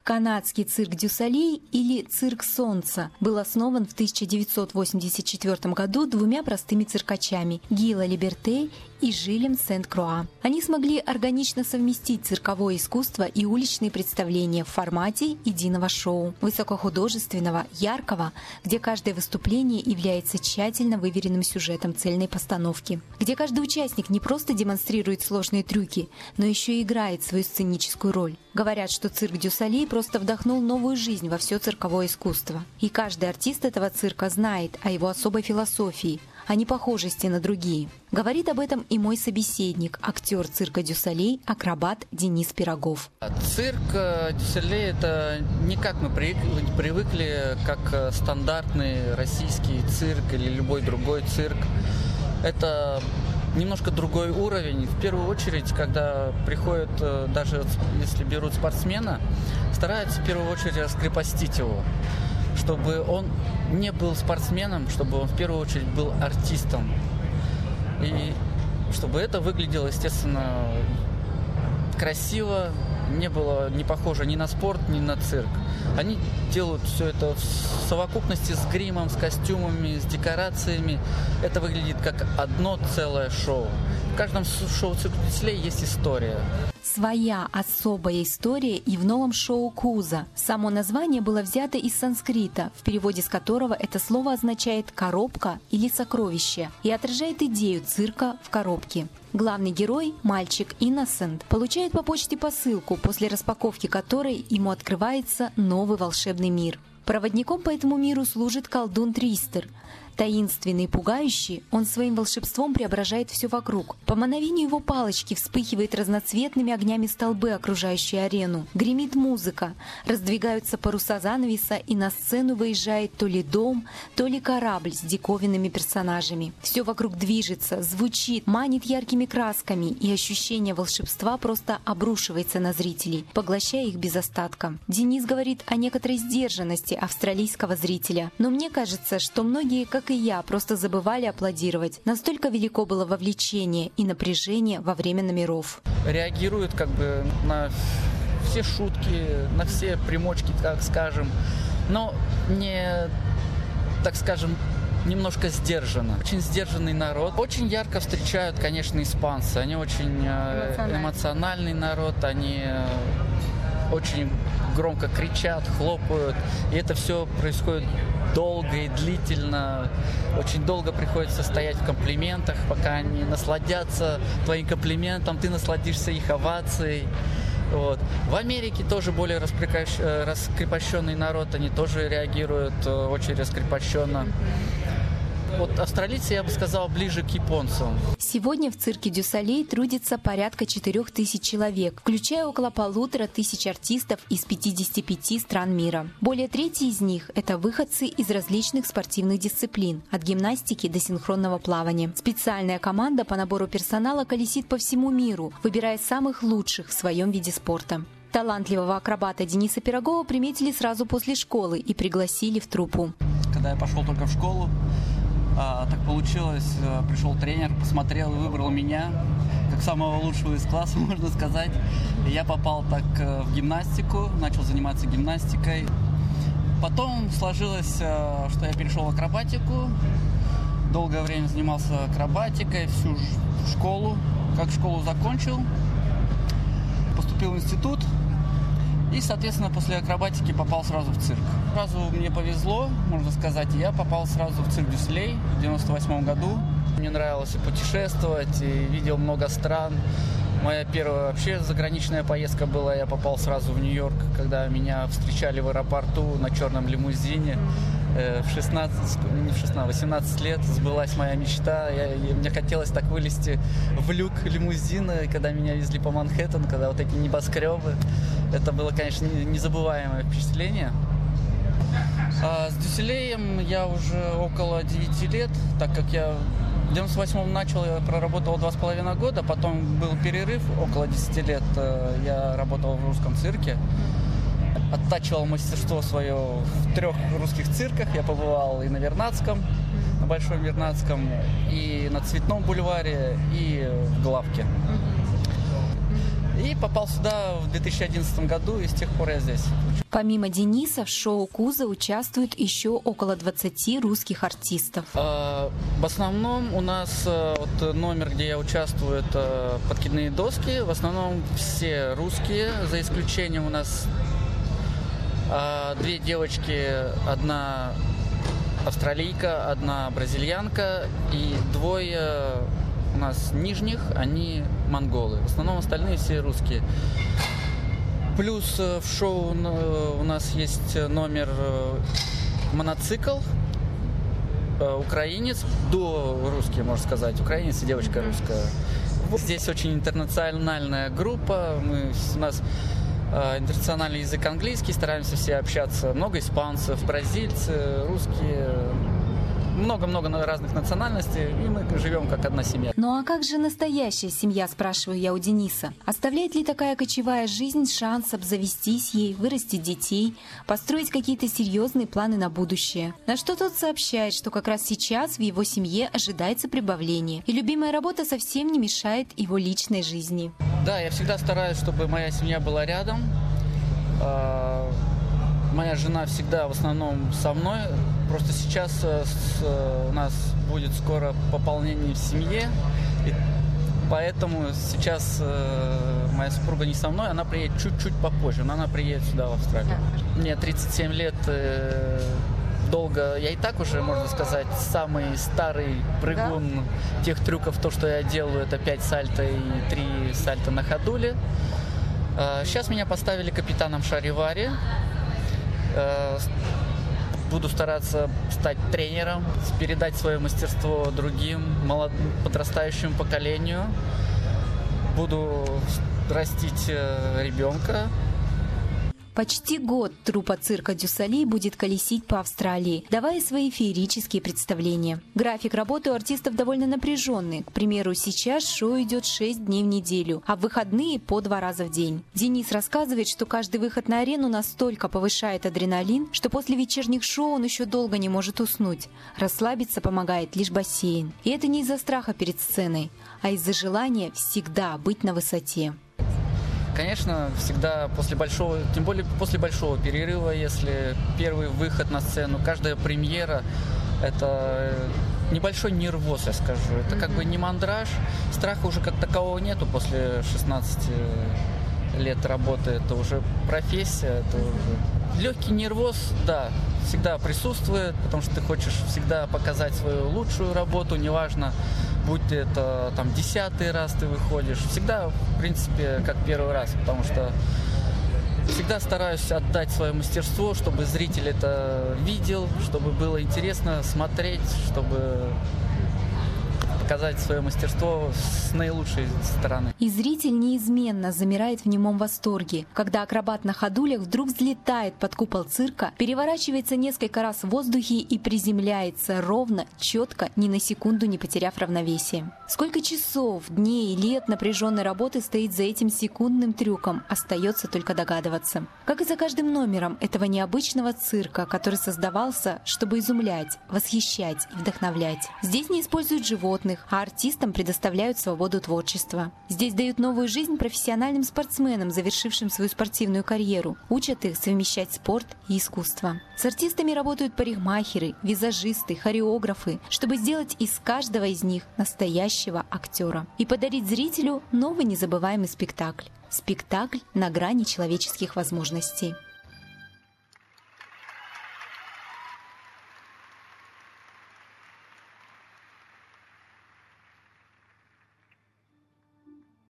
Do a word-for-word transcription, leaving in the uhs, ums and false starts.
Канадский цирк Дю Солей или цирк Солнца был основан в тысяча девятьсот восемьдесят четвёртом году двумя простыми циркачами – Гио Либерте и Жилем Сент-Круа. Они смогли органично совместить цирковое искусство и уличные представления в формате единого шоу, высокохудожественного, яркого, где каждое выступление является тщательно выверенным сюжетом цельной постановки, где каждый участник не просто демонстрирует сложные трюки, но еще и играет свою сценическую роль. Говорят, что цирк Дю Солей просто вдохнул новую жизнь во все цирковое искусство. И каждый артист этого цирка знает о его особой философии, о непохожести на другие. Говорит об этом и мой собеседник, актер цирка Дю Солей, акробат Денис Пирогов. Цирк Дю Солей – это не как мы привыкли, привыкли, как стандартный российский цирк или любой другой цирк. Это немножко другой уровень. В первую очередь, когда приходят, даже если берут спортсмена, стараются в первую очередь раскрепостить его, чтобы он не был спортсменом, чтобы он в первую очередь был артистом. И чтобы это выглядело, естественно, красиво, не было не похоже ни на спорт, ни на цирк. Они делают все это в совокупности с гримом, с костюмами, с декорациями. Это выглядит как одно целое шоу. В каждом шоу цирка Дю Солей есть история. Своя особая история и в новом шоу «Куза». Само название было взято из санскрита, в переводе с которого это слово означает «коробка» или «сокровище» и отражает идею цирка в коробке. Главный герой, мальчик Innocent, получает по почте посылку, после распаковки которой ему открывается новый волшебный мир. Проводником по этому миру служит колдун Тристер. Таинственный и пугающий, он своим волшебством преображает все вокруг. По мановению его палочки вспыхивает разноцветными огнями столбы, окружающие арену. Гремит музыка, раздвигаются паруса занавеса, и на сцену выезжает то ли дом, то ли корабль с диковинными персонажами. Все вокруг движется, звучит, манит яркими красками, и ощущение волшебства просто обрушивается на зрителей, поглощая их без остатка. Денис говорит о некоторой сдержанности австралийского зрителя, но мне кажется, что многие, как и я, просто забывали аплодировать. Настолько велико было вовлечение и напряжение во время номеров. Реагируют как бы на все шутки, на все примочки, так скажем, но не, так скажем, немножко сдержанно. Очень сдержанный народ. Очень ярко встречают, конечно, испанцы. Они очень эмоциональный, эмоциональный народ, они очень громко кричат, хлопают. И это все происходит долго и длительно. Очень долго приходится стоять в комплиментах, пока они насладятся твоим комплиментом, ты насладишься их овацией. Вот. В Америке тоже более раскрепощенный народ, они тоже реагируют очень раскрепощенно. Вот австралийцы, я бы сказал, ближе к японцам. Сегодня в цирке Дю Солей трудится порядка четырех тысяч человек, включая около полутора тысяч артистов из пятидесяти пяти стран мира. Более трети из них – это выходцы из различных спортивных дисциплин, от гимнастики до синхронного плавания. Специальная команда по набору персонала колесит по всему миру, выбирая самых лучших в своем виде спорта. Талантливого акробата Дениса Пирогова приметили сразу после школы и пригласили в труппу. Когда я пошел только в школу, А, так получилось, пришел тренер, посмотрел и выбрал меня как самого лучшего из класса, можно сказать. И я попал так в гимнастику, начал заниматься гимнастикой. Потом сложилось, что я перешел в акробатику. Долгое время занимался акробатикой, всю школу. Как школу закончил, поступил в институт. И, соответственно, после акробатики попал сразу в цирк. Сразу мне повезло, можно сказать, и я попал сразу в цирк Дю Солей в девяносто восьмом году. Мне нравилось и путешествовать, и видел много стран. Моя первая вообще заграничная поездка была, я попал сразу в Нью-Йорк, когда меня встречали в аэропорту на черном лимузине. В шестнадцать, не в шестнадцать, восемнадцать лет сбылась моя мечта. Я, я, мне хотелось так вылезти в люк лимузина, когда меня везли по Манхэттену, когда вот эти небоскребы. Это было, конечно, незабываемое впечатление. А с Дю Солеем я уже около девяти лет, так как я в девяносто восьмом начал, я проработал два с половиной года, потом был перерыв, около десяти лет я работал в русском цирке. Оттачивал мастерство свое в трех русских цирках. Я побывал и на Вернадском, на Большом Вернадском, и на Цветном бульваре, и в Главке. И попал сюда в две тысячи одиннадцатом году, и с тех пор я здесь. Помимо Дениса, в шоу «Куза» участвуют еще около двадцати русских артистов. В основном у нас вот номер, где я участвую, это подкидные доски. В основном все русские, за исключением у нас две девочки, одна австралийка, одна бразильянка и двое у нас нижних, они монголы. В основном остальные все русские. Плюс в шоу у нас есть номер моноцикл, украинец, до русский, можно сказать, украинец и девочка русская. Здесь очень интернациональная группа, мы, у нас интернациональный язык английский, стараемся все общаться, много испанцев, бразильцы, русские, много-много разных национальностей, и мы живем как одна семья. Ну а как же настоящая семья, спрашиваю я у Дениса? Оставляет ли такая кочевая жизнь шанс обзавестись ей, вырастить детей, построить какие-то серьезные планы на будущее? На что тот сообщает, что как раз сейчас в его семье ожидается прибавление, и любимая работа совсем не мешает его личной жизни. Да, я всегда стараюсь, чтобы моя семья была рядом. Моя жена всегда в основном со мной. Просто сейчас с, у нас будет скоро пополнение в семье, и поэтому сейчас э, моя супруга не со мной, она приедет чуть-чуть попозже, но она приедет сюда, в Австралию. Мне тридцать семь лет, э, долго, я и так уже, можно сказать, самый старый прыгун да? тех трюков, то, что я делаю, это пять сальто и три сальто на ходуле. Э, сейчас меня поставили капитаном шаривари. Э, Буду стараться стать тренером, передать свое мастерство другим, молод... подрастающему поколению. Буду растить ребенка. Почти год труппа цирка Дю Соли будет колесить по Австралии, давая свои феерические представления. График работы у артистов довольно напряженный. К примеру, сейчас шоу идет шесть дней в неделю, а в выходные по два раза в день. Денис рассказывает, что каждый выход на арену настолько повышает адреналин, что после вечерних шоу он еще долго не может уснуть. Расслабиться помогает лишь бассейн. И это не из-за страха перед сценой, а из-за желания всегда быть на высоте. Конечно, всегда после большого, тем более после большого перерыва, если первый выход на сцену, каждая премьера, это небольшой нервоз, я скажу. Это как бы не мандраж, страха уже как такового нету после шестнадцати лет работы. Это уже профессия, это уже... Легкий нервоз, да, всегда присутствует, потому что ты хочешь всегда показать свою лучшую работу, неважно, будь это там десятый раз ты выходишь, всегда, в принципе, как первый раз, потому что всегда стараюсь отдать свое мастерство, чтобы зритель это видел, чтобы было интересно смотреть, чтобы показать свое мастерство с наилучшей стороны. И зритель неизменно замирает в немом восторге, когда акробат на ходулях вдруг взлетает под купол цирка, переворачивается несколько раз в воздухе и приземляется ровно, четко, ни на секунду не потеряв равновесие. Сколько часов, дней, лет напряженной работы стоит за этим секундным трюком, остается только догадываться. Как и за каждым номером этого необычного цирка, который создавался, чтобы изумлять, восхищать и вдохновлять. Здесь не используют животных, а артистам предоставляют свободу творчества. Здесь дают новую жизнь профессиональным спортсменам, завершившим свою спортивную карьеру. Учат их совмещать спорт и искусство. С артистами работают парикмахеры, визажисты, хореографы, чтобы сделать из каждого из них настоящего актера и подарить зрителю новый незабываемый спектакль. Спектакль на грани человеческих возможностей.